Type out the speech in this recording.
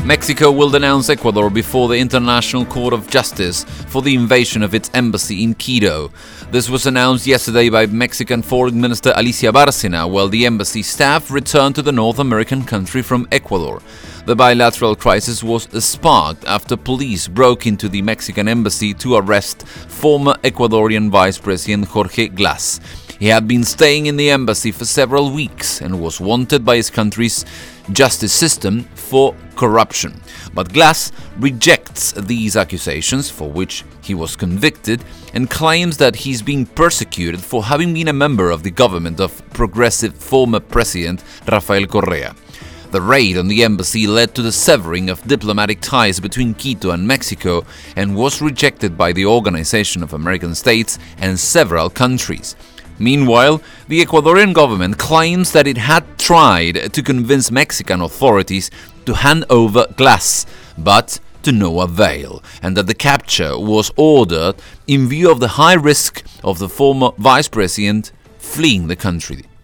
Mexico will denounce Ecuador before the International Court of Justice for the invasion of its embassy in Quito. This was announced yesterday by Mexican Foreign Minister Alicia Bárcena while the embassy staff returned to the North American country from Ecuador. The bilateral crisis was sparked after police broke into the Mexican embassy to arrest former Ecuadorian Vice President Jorge Glass. He had been staying in the embassy for several weeks and was wanted by his country's justice system for corruption. But Glass rejects these accusations, for which he was convicted, and claims that he's being persecuted for having been a member of the government of progressive former President Rafael Correa. The raid on the embassy led to the severing of diplomatic ties between Quito and Mexico and was rejected by the Organization of American States and several countries. Meanwhile, the Ecuadorian government claims that it had tried to convince Mexican authorities to hand over Glass, but to no avail, and that the capture was ordered in view of the high risk of the former vice president fleeing the country.